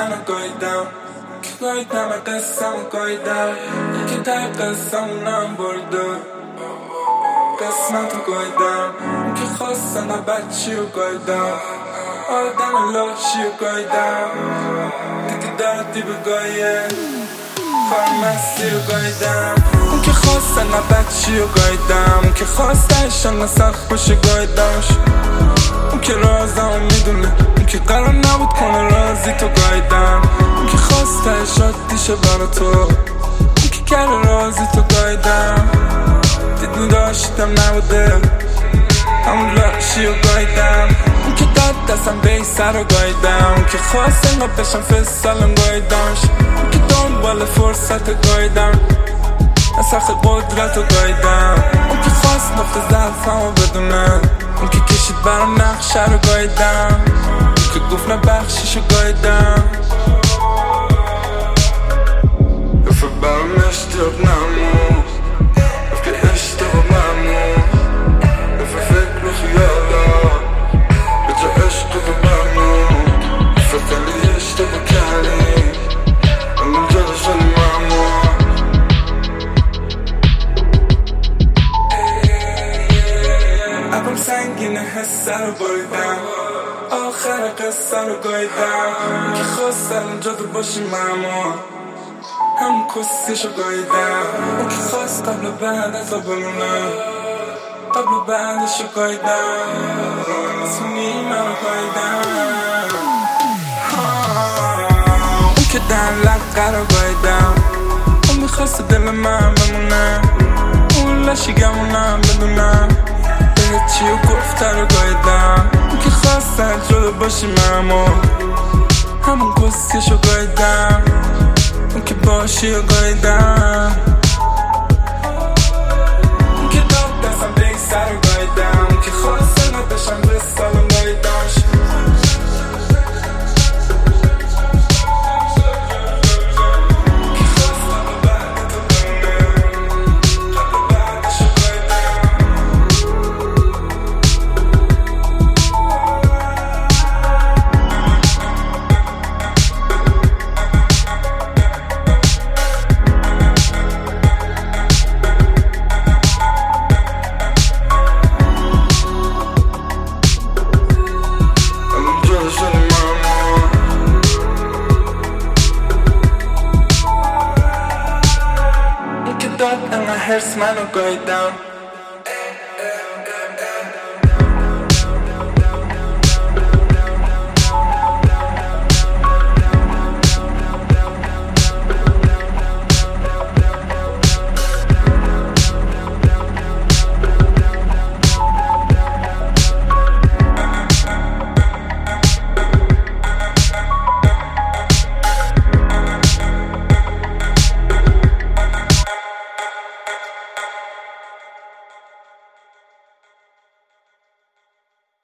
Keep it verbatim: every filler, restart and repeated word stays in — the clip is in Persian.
منو گاییدم که گاییدم قصه‌مو گاییدم که در قصه‌مونم برده قسمتو گاییدم که خواستم بچی رو گاییدم آدم لاشی رو گاییدم دیگه دردی بگایه فارمسی رو گاییدم اون که خواستن بچی رو گاییدم که خواستشن سخت باشه گاییدمش اون که رازمو میدونه اون که قرار نبود کنه رازی تو گاییدم اون که خواستش عادیشه برا تو اون که کرده رازی تو گاییدم دیدنی داشتم نبوده همون لاشی رو گاییدم اون که داد دستم به ای سر رو گاییدم اون که خواست انگاه بشم فستالم گاییدمش اون که دنبال فرصت گاییدم نسخ قدرت رو گاییدم اون که خواست نقطه ضعفمو بدونه اون که کشید برام نقشه رو گاییدم اون که گفت نبخشیش رو گاییدم گفت برام اشتیاب نمون گفت که اشتیاب ممنون گفت فکر و خیالات به جا عشق و ممنون گفت خیلی اشتیاب کردی من جلوشن ممنون ابرم سنگینه حسه رو بریدم آخر قصه رو گاییدم که خواستم اونجا تو باشی ماما همون کسیشو گاییدم اون که خواست قبل و بعد از بمونه قبل و بعدشو گاییدم اسمونی منو گاییدم اون که در لقه رو گاییدم اون میخواست دل من بمونه اون لاشی گمونم بدونم چی و گفته رو گاییدم اون که خواستن جلو باشی مامون همون گسیشو گاییدم اون که باشی رو گاییدم اون که داد دستم به ای سر رو گاییدم اون که خواستن نداشتم به سالم گاییدمش داد انقدر هرس منو گاییدم